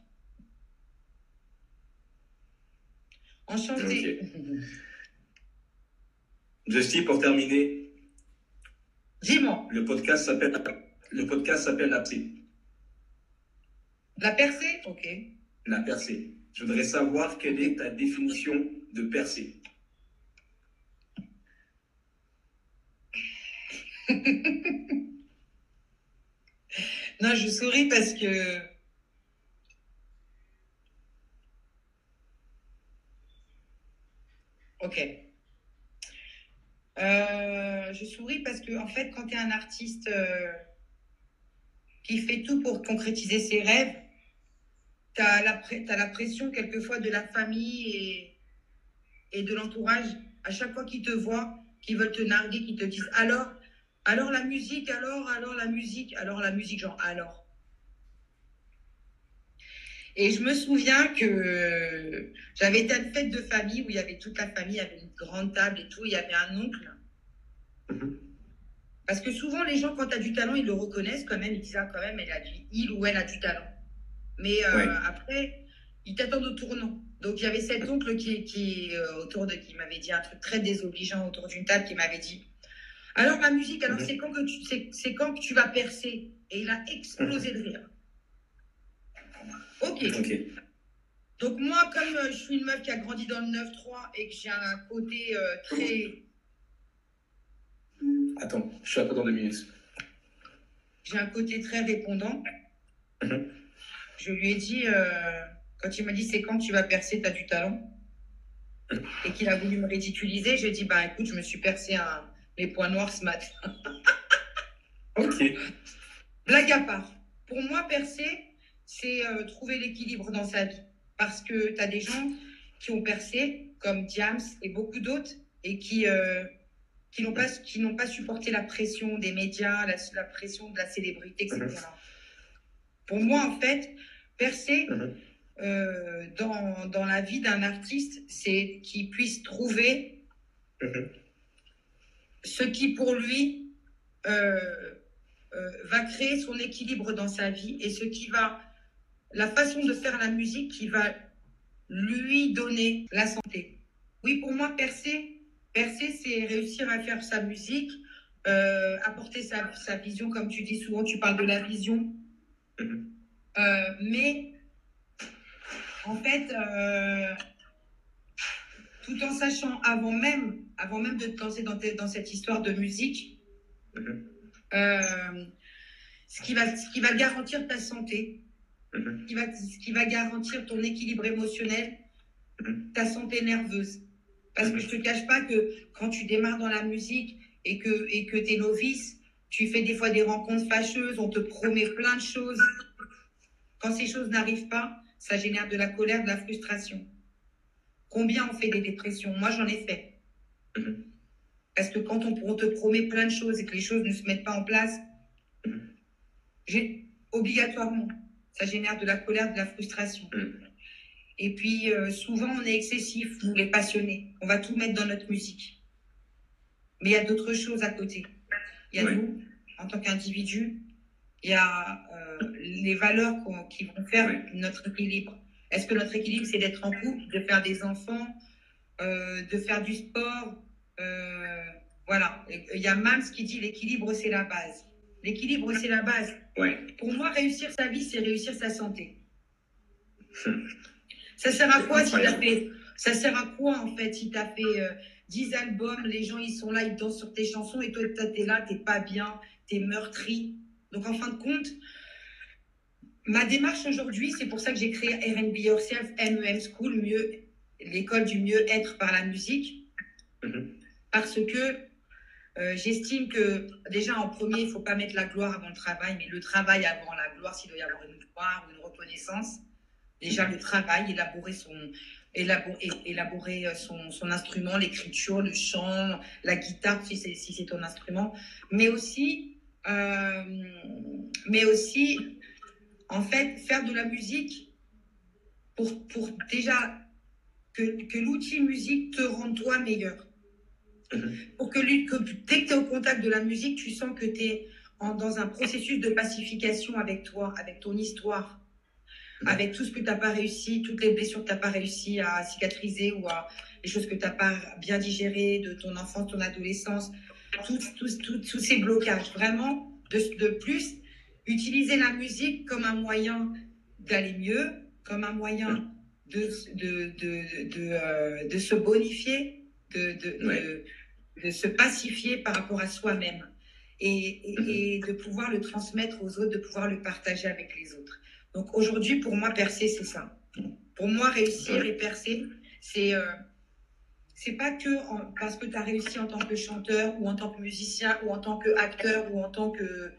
Enchantée. Ok. Justy, pour terminer, Dis-moi, le podcast s'appelle le podcast s'appelle La Percée. la percée? Ok. La percée. Je voudrais savoir quelle est ta définition de percée. Non, je souris parce que... Ok. Euh, je souris parce que, en fait, quand tu es un artiste euh, qui fait tout pour concrétiser ses rêves, tu as la, t'as la pression quelquefois de la famille et, et de l'entourage. À chaque fois qu'ils te voient, qu'ils veulent te narguer, qu'ils te disent alors, alors la musique, alors, alors la musique, alors la musique, genre alors. Et je me souviens que j'avais été à une fête de famille où il y avait toute la famille, il y avait une grande table et tout, il y avait un oncle. Parce que souvent, les gens, quand tu as du talent, ils le reconnaissent quand même, ils disent ah, quand même, elle a du, il ou elle a du talent. Mais euh, Ouais. après, ils t'attendent au tournant. Donc, il y avait cet oncle qui, qui, euh, autour de, qui m'avait dit un truc très désobligeant autour d'une table, qui m'avait dit alors la musique, alors Mhm. c'est quand que tu, c'est, c'est quand que tu vas percer? Et il a explosé de rire. Ok. Ok. Donc moi, comme euh, je suis une meuf qui a grandi dans le neuf trois et que j'ai un côté euh, très... Attends, je suis à toi dans deux minutes. J'ai un côté très répondant. Mhm. Je lui ai dit, euh, quand il m'a dit c'est quand tu vas percer, t'as du talent, et qu'il a voulu me ridiculiser, j'ai dit, bah écoute, je me suis percé un, les points noirs ce matin. Ok. Blague à part. Pour moi, percer, c'est euh, trouver l'équilibre dans sa vie. Parce que tu as des gens qui ont percé, comme Diams et beaucoup d'autres, et qui, euh, qui n'ont pas, qui n'ont pas supporté la pression des médias, la, la pression de la célébrité, et cetera. Mhm. Pour moi, en fait, percer Mhm. euh, dans, dans la vie d'un artiste, c'est qu'il puisse trouver Mhm. ce qui, pour lui, euh, euh, va créer son équilibre dans sa vie et ce qui va, la façon de faire la musique qui va lui donner la santé. Oui, pour moi, percer, percer, c'est réussir à faire sa musique, euh, apporter sa, sa vision, comme tu dis souvent, tu parles de la vision. Mhm. Euh, mais, en fait, euh, tout en sachant avant même, avant même de te lancer dans, te, dans cette histoire de musique, Mhm. euh, ce, qui va, ce qui va garantir ta santé, Mhm. ce qui va, ce qui va garantir ton équilibre émotionnel, Mhm. ta santé nerveuse. Parce que je ne te cache pas que quand tu démarres dans la musique et que et que tu es novice, tu fais des fois des rencontres fâcheuses, on te promet plein de choses. Quand ces choses n'arrivent pas, ça génère de la colère, de la frustration. Combien on fait des dépressions? Moi, j'en ai fait. Mhm. Parce que quand on, on te promet plein de choses et que les choses ne se mettent pas en place, Mhm. j'ai, obligatoirement, ça génère de la colère, de la frustration. Mhm. Et puis, euh, souvent, on est excessif, nous les passionnés. On va tout mettre dans notre musique. Mais il y a d'autres choses à côté. Il y a Ouais. nous, en tant qu'individus. Il y a euh, les valeurs qu'on- qui vont faire Ouais. notre équilibre. Est-ce que notre équilibre, c'est d'être en couple, de faire des enfants, euh, de faire du sport euh, Voilà. Et il y a Mams qui dit l'équilibre, c'est la base. L'équilibre, c'est la base. Ouais. Pour moi, réussir sa vie, c'est réussir sa santé. Ça sert à quoi si t'as fait Ça sert à quoi en fait si t'as fait euh, dix albums, les gens ils sont là, ils dansent sur tes chansons et toi t'es là, t'es pas bien, t'es meurtri. Donc en fin de compte, ma démarche aujourd'hui, c'est pour ça que j'ai créé R and B Yourself, M E M School, mieux l'école du mieux-être par la musique, Mhm. parce que euh, j'estime que déjà en premier, il faut pas mettre la gloire avant le travail, mais le travail avant la gloire, s'il doit y avoir une gloire ou une reconnaissance. Déjà, le travail, élaborer son, élabor- é- élaborer son, son instrument, l'écriture, le chant, la guitare, si c'est si c'est ton instrument. Mais aussi, euh, mais aussi, en fait, faire de la musique pour, pour déjà que, que l'outil musique te rende toi meilleur. Mhm. Pour que, lui- que dès que tu es au contact de la musique, tu sens que tu es dans un processus de pacification avec toi, avec ton histoire. Avec tout ce que tu n'as pas réussi, toutes les blessures que tu n'as pas réussi à cicatriser ou à, les choses que tu n'as pas bien digérées de ton enfance, ton adolescence, tous tous tous tous ces blocages. Vraiment, de, de plus, utiliser la musique comme un moyen d'aller mieux, comme un moyen de, de, de, de, euh, de se bonifier, de, de, Ouais. de, de se pacifier par rapport à soi-même et, et, et de pouvoir le transmettre aux autres, de pouvoir le partager avec les autres. Donc aujourd'hui, pour moi, percer, c'est ça. Pour moi, réussir et percer, c'est euh, c'est pas que en- parce que tu as réussi en tant que chanteur ou en tant que musicien ou en tant qu'acteur ou en tant que...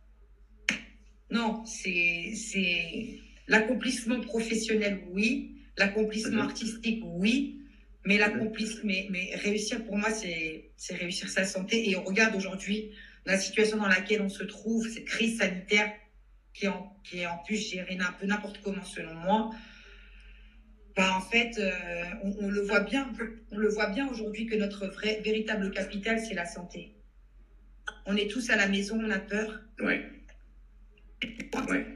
Non, c'est c'est l'accomplissement professionnel, oui. L'accomplissement Mhm. artistique, oui. Mais, l'accomplissement, mais, mais réussir, pour moi, c'est c'est réussir sa santé. Et on regarde aujourd'hui la situation dans laquelle on se trouve, cette crise sanitaire qui est en, qui est en plus gérée un peu n'importe comment selon moi. Bah, en fait, euh, on, on le voit bien, on le voit bien aujourd'hui que notre vrai, véritable capital, c'est la santé. On est tous à la maison, on a peur. Ouais. Ouais.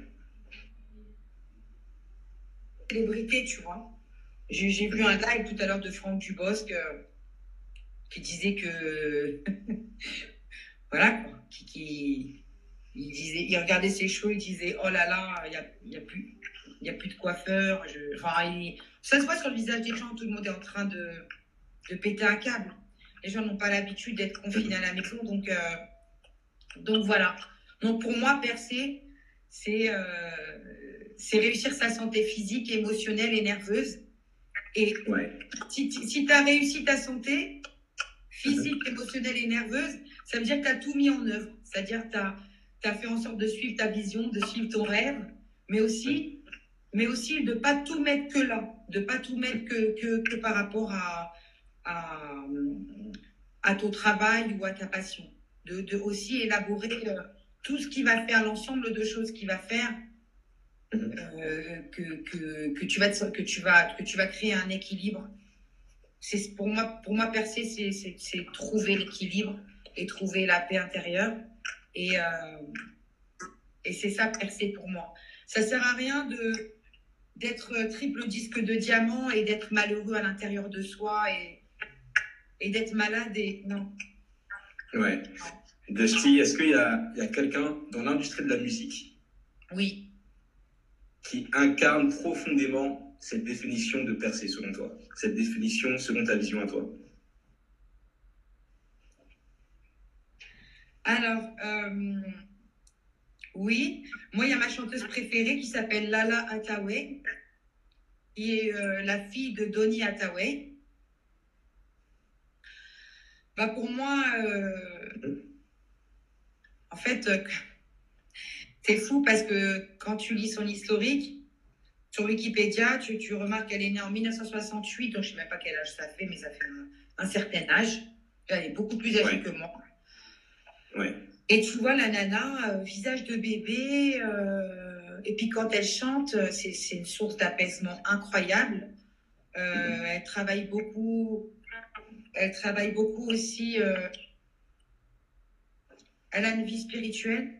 Célébrité, tu vois. J'ai j'ai vu un live tout à l'heure de Franck Dubosc euh, qui disait que voilà quoi, qui, qui il disait, il regardait ses shows, il disait oh là là, il y a, il y a plus, il y a plus de coiffeur. Je... Enfin, il... ça se voit sur le visage des gens, tout le monde est en train de, de péter un câble. Les gens n'ont pas l'habitude d'être confinés à la maison, donc euh... donc voilà. Donc pour moi, percer, c'est euh... c'est réussir sa santé physique, émotionnelle et nerveuse. Et Ouais. si, si tu as réussi ta santé physique, émotionnelle et nerveuse, ça veut dire que tu as tout mis en œuvre. C'est-à-dire que tu as fait en sorte de suivre ta vision, de suivre ton rêve, mais aussi, mais aussi de ne pas tout mettre que là, de ne pas tout mettre que, que, que par rapport à, à, à ton travail ou à ta passion. De, de aussi élaborer euh, tout ce qui va faire, l'ensemble de choses qui va faire Euh, que, que, que, tu vas, que, tu vas, que tu vas créer un équilibre. C'est, pour, moi, pour moi, percer, c'est, c'est, c'est trouver l'équilibre et trouver la paix intérieure. Et, euh, et c'est ça, percer pour moi. Ça ne sert à rien de, d'être triple disque de diamant et d'être malheureux à l'intérieur de soi et, et d'être malade. Et... Non. Ouais. Dusty, est-ce qu'il y a, il y a quelqu'un dans l'industrie de la musique Oui. qui incarne profondément cette définition de percer selon toi, cette définition selon ta vision à toi? Alors, euh, oui, moi il y a ma chanteuse préférée qui s'appelle Lala Hathaway, qui est euh, la fille de Donny Hathaway. Bah pour moi, euh, en fait, euh, c'est fou parce que quand tu lis son historique, sur Wikipédia, tu, tu remarques qu'elle est née en mille neuf cent soixante-huit, donc je ne sais même pas quel âge ça fait, mais ça fait un, un certain âge. Elle est beaucoup plus âgée Ouais. que moi. Ouais. Et tu vois la nana, euh, visage de bébé, euh, et puis quand elle chante, c'est c'est une source d'apaisement incroyable. Euh, elle travaille beaucoup. Elle travaille beaucoup aussi. Euh, elle a une vie spirituelle.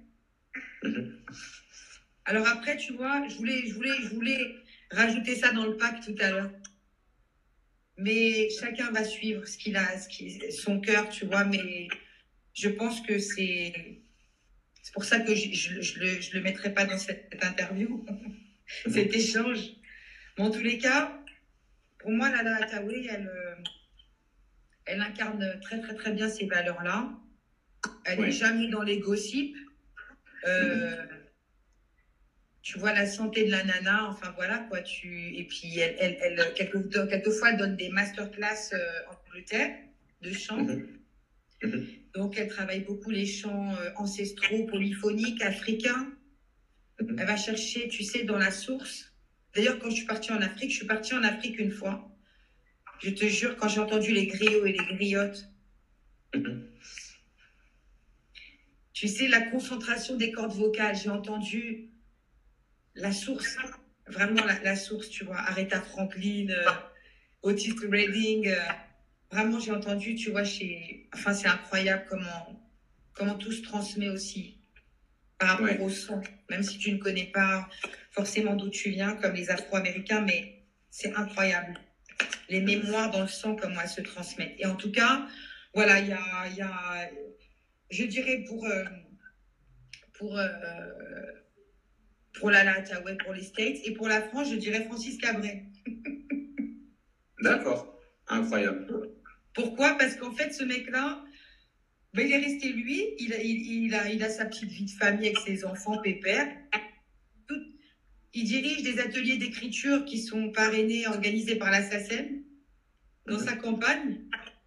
Alors après, tu vois, je voulais, je voulais, je voulais rajouter ça dans le pack tout à l'heure. Mais chacun va suivre ce qu'il a, ce qui, son cœur, tu vois. Mais je pense que c'est, c'est pour ça que je, je, je le, je le mettrai pas dans cette interview, cet échange. Mais en tous les cas, pour moi, Lala Hathaway, elle, elle incarne très très très bien ces valeurs-là. Elle n'est Ouais. jamais dans les gossips. Euh, tu vois la santé de la nana, enfin voilà quoi. Tu et puis elle, elle, elle quelques, quelquefois elle donne des masterclass euh, en Angleterre de chant. Mhm. Mhm. Donc elle travaille beaucoup les chants euh, ancestraux, polyphoniques, africains. Mhm. Elle va chercher, tu sais, dans la source. D'ailleurs, quand je suis partie en Afrique, je suis partie en Afrique une fois. Je te jure, quand j'ai entendu les griots et les griottes, Mhm. tu sais, la concentration des cordes vocales, j'ai entendu la source, vraiment la, la source, tu vois, Aretha Franklin, euh, Otis Redding, euh, vraiment j'ai entendu, tu vois, chez, enfin c'est incroyable comment, comment tout se transmet aussi par rapport Ouais. au son, même si tu ne connais pas forcément d'où tu viens, comme les Afro-Américains, mais c'est incroyable, les mémoires dans le sang, comment elles se transmettent. Et en tout cas, voilà, il y a, il y a, je dirais pour, euh, pour euh, pour Lala Hathaway, pour les States. Et pour la France, je dirais Francis Cabret. D'accord. Incroyable. Pourquoi? Parce qu'en fait, ce mec-là, ben, il est resté lui. Il a, il, il, a, il a sa petite vie de famille avec ses enfants pépères. Tout, il dirige des ateliers d'écriture qui sont parrainés, organisés par la S A C E M dans Mhm. sa campagne.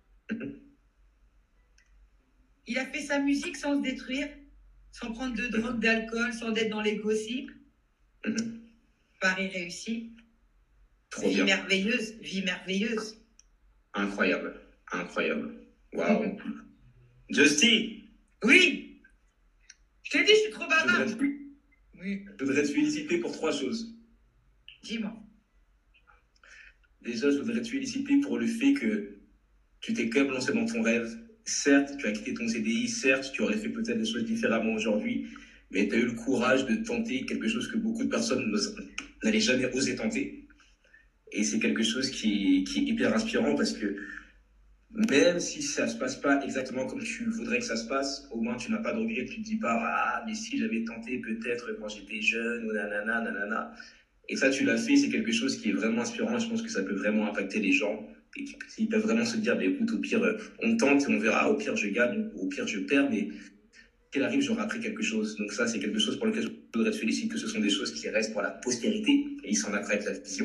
Il a fait sa musique sans se détruire, sans prendre de drogue, d'alcool, sans être dans les gossips. Mhm. Paris réussi. Trop Vie bien. merveilleuse, vie merveilleuse. Incroyable. Incroyable. Waouh. Justy, Oui, je t'ai dit, je suis trop je voudrais, bavarde. te, Oui, je voudrais te féliciter pour trois choses. dis-moi. Déjà, je voudrais te féliciter pour le fait que tu t'es quand même lancé dans ton rêve. Certes, tu as quitté ton C D I. Certes, tu aurais fait peut-être des choses différemment aujourd'hui. Mais tu as eu le courage de tenter quelque chose que beaucoup de personnes n'allaient jamais oser tenter. Et c'est quelque chose qui, qui est hyper inspirant parce que même si ça ne se passe pas exactement comme tu voudrais que ça se passe, au moins tu n'as pas de regret, tu ne te dis pas « Ah, mais si j'avais tenté peut-être quand j'étais jeune, ou nanana, nanana ». Et ça, tu l'as fait, c'est quelque chose qui est vraiment inspirant et je pense que ça peut vraiment impacter les gens. Et ils peuvent vraiment se dire bah, « Écoute, au pire, on tente et on verra, au pire je gagne, au pire je perds, mais qu'il arrive, j'aurai appris quelque chose ». Donc ça, c'est quelque chose pour lequel je voudrais te féliciter, que ce sont des choses qui restent pour la postérité et ils s'en apprêtent la vision.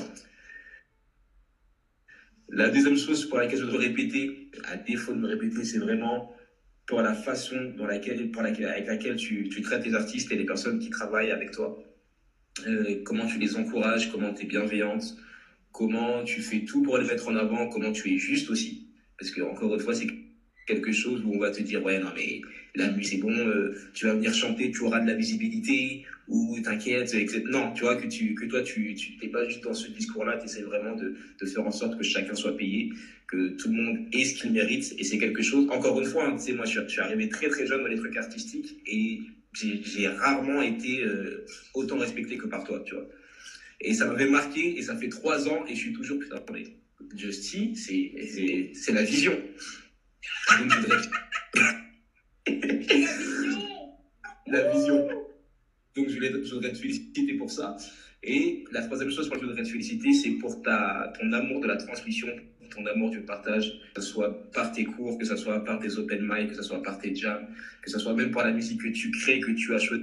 La deuxième chose pour laquelle je voudrais répéter, à défaut de me répéter, c'est vraiment pour la façon dans laquelle, pour laquelle, avec laquelle tu, tu traites les artistes et les personnes qui travaillent avec toi. Euh, comment tu les encourages, comment tu es bienveillante, comment tu fais tout pour les mettre en avant, comment tu es juste aussi. Parce que, encore une fois, c'est quelque chose où on va te dire, ouais, non, mais la musique, c'est bon, euh, tu vas venir chanter, tu auras de la visibilité, ou t'inquiète, et cetera. Non, tu vois, que, tu, que toi, tu n'es pas juste dans ce discours-là, tu essaies vraiment de, de faire en sorte que chacun soit payé, que tout le monde ait ce qu'il mérite, et c'est quelque chose, encore une fois, hein, tu sais, moi, je suis, je suis arrivé très, très jeune dans les trucs artistiques, et j'ai, j'ai rarement été euh, autant respecté que par toi, tu vois. Et ça m'avait marqué, et ça fait trois ans, et je suis toujours, putain, mais Justy, c'est, c'est, c'est la vision. Donc, je voudrais... La vision. La vision. Donc, je, voulais, je voudrais te féliciter pour ça. Et la troisième chose pour laquelle je voudrais te féliciter, c'est pour ta, ton amour de la transmission, ton amour du partage, que ce soit par tes cours, que ce soit par tes open mic, que ce soit par tes jams, que ce soit même par la musique que tu crées, que tu as choisi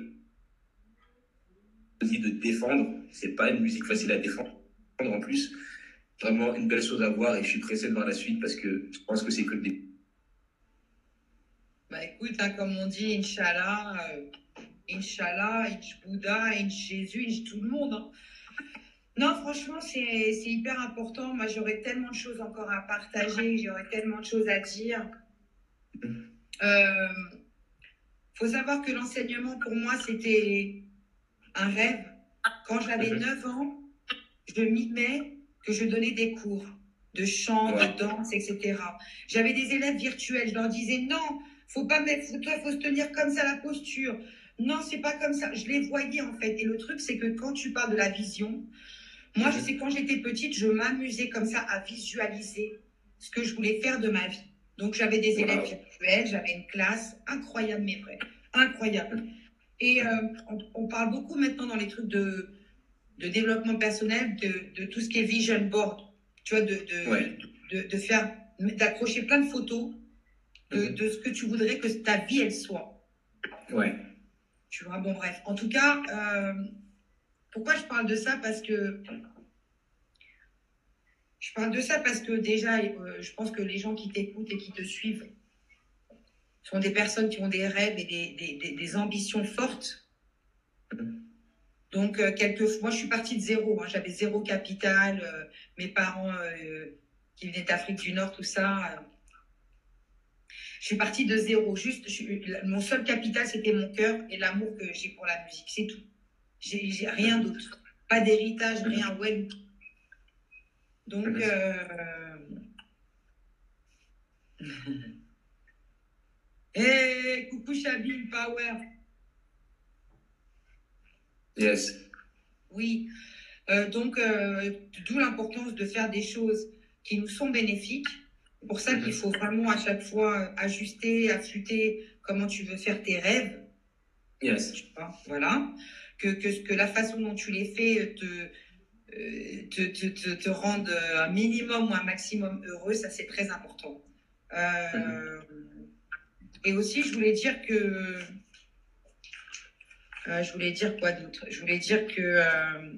de défendre. C'est pas une musique facile à défendre en plus. Vraiment une belle chose à voir et je suis pressé de voir la suite parce que je pense que c'est que le début. Bah écoute, hein, comme on dit, Inch'Allah, euh, Inch'Allah, Inch Bouddha, Inch Jésus, Inch tout le monde. Hein. Non, franchement, c'est, c'est hyper important. Moi, j'aurais tellement de choses encore à partager, j'aurais tellement de choses à dire. Euh, faut savoir que l'enseignement, pour moi, c'était un rêve. Quand j'avais Mhm. neuf ans, je mimais que je donnais des cours de chant, Ouais. de danse, et cetera. J'avais des élèves virtuels. Je leur disais non, faut pas mettre, faut, toi, faut se tenir comme ça la posture. Non, c'est pas comme ça. Je les voyais en fait. Et le truc, c'est que quand tu parles de la vision, moi, je Mhm. sais quand j'étais petite, je m'amusais comme ça à visualiser ce que je voulais faire de ma vie. Donc j'avais des élèves Wow. virtuels, j'avais une classe incroyable, mais vrai, incroyable. Et euh, on, on parle beaucoup maintenant dans les trucs de, de développement personnel de, de tout ce qui est vision board. Tu vois, de, de, Ouais. de, de faire, d'accrocher plein de photos de, Mhm. de ce que tu voudrais que ta vie elle soit. Ouais. Tu vois, bon bref. En tout cas, euh, pourquoi je parle de ça? Parce que je parle de ça parce que déjà, euh, je pense que les gens qui t'écoutent et qui te suivent sont des personnes qui ont des rêves et des, des, des, des ambitions fortes. Mhm. Donc, euh, quelquefois, moi, je suis partie de zéro. Hein, j'avais zéro capital. Euh, mes parents euh, qui venaient d'Afrique du Nord, tout ça. Euh, je suis partie de zéro. Juste, je, mon seul capital, c'était mon cœur et l'amour que j'ai pour la musique. C'est tout. J'ai, j'ai rien d'autre. Pas d'héritage, rien. Ouais. Donc, Mhm. euh... hey, coucou Chabine Power. Yes. Oui. Euh, donc, euh, d'où l'importance de faire des choses qui nous sont bénéfiques. C'est pour ça Mhm. qu'il faut vraiment à chaque fois ajuster, affûter comment tu veux faire tes rêves. Yes. Tu vois, voilà. Que, que, que la façon dont tu les fais te, te, te, te, te rende un minimum ou un maximum heureux, ça c'est très important. Euh, Mhm. Et aussi, je voulais dire que... Euh, je voulais dire quoi d'autre? Je voulais dire que... Euh,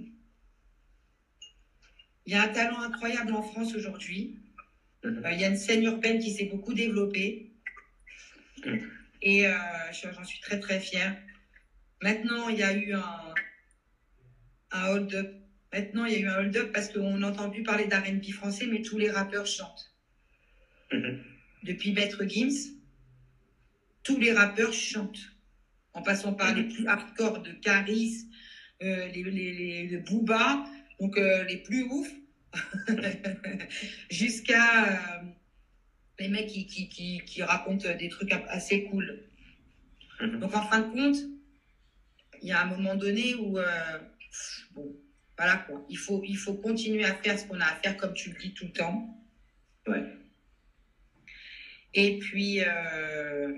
il y a un talent incroyable en France aujourd'hui. Mhm. Euh, il y a une scène urbaine qui s'est beaucoup développée. Mhm. Et euh, j'en suis très très fière. Maintenant, il y a eu un, un hold-up. Maintenant, il y a eu un hold-up parce qu'on n'entend plus parler d'R and B français, mais tous les rappeurs chantent. Mhm. Depuis Maître Gims, tous les rappeurs chantent. En passant par les plus hardcore de Caris, euh, les, les, les, les Booba, donc euh, les plus ouf, jusqu'à euh, les mecs qui, qui, qui, qui racontent des trucs assez cool. Mhm. Donc en fin de compte, il y a un moment donné où, euh, bon, voilà quoi, il faut, il faut continuer à faire ce qu'on a à faire, comme tu le dis tout le temps. Ouais. Et puis, euh,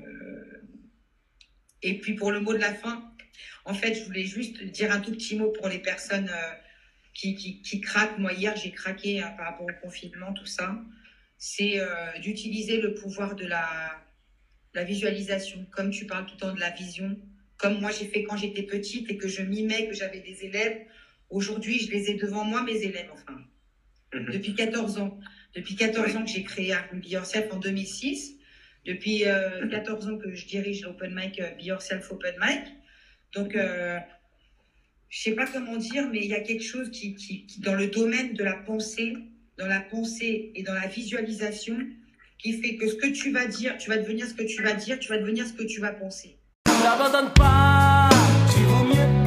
et puis pour le mot de la fin, en fait, je voulais juste dire un tout petit mot pour les personnes euh, qui, qui, qui craquent. Moi, hier, j'ai craqué hein, par rapport au confinement, tout ça. C'est euh, d'utiliser le pouvoir de la, la visualisation. Comme tu parles tout le temps de la vision, comme moi, j'ai fait quand j'étais petite et que je mimais que j'avais des élèves. Aujourd'hui, je les ai devant moi, mes élèves, enfin. Mm-hmm. Depuis quatorze ans. Depuis quatorze ans que j'ai créé Art and Be Yourself en deux mille six. Depuis euh, quatorze ans que je dirige l'Open Mic euh, Be Yourself Open Mic. Donc, euh, je ne sais pas comment dire, mais il y a quelque chose qui, qui, qui, dans le domaine de la pensée, dans la pensée et dans la visualisation, qui fait que ce que tu vas dire, tu vas devenir ce que tu vas dire, tu vas devenir ce que tu vas penser. N'abandonne pas, tu vaux mieux.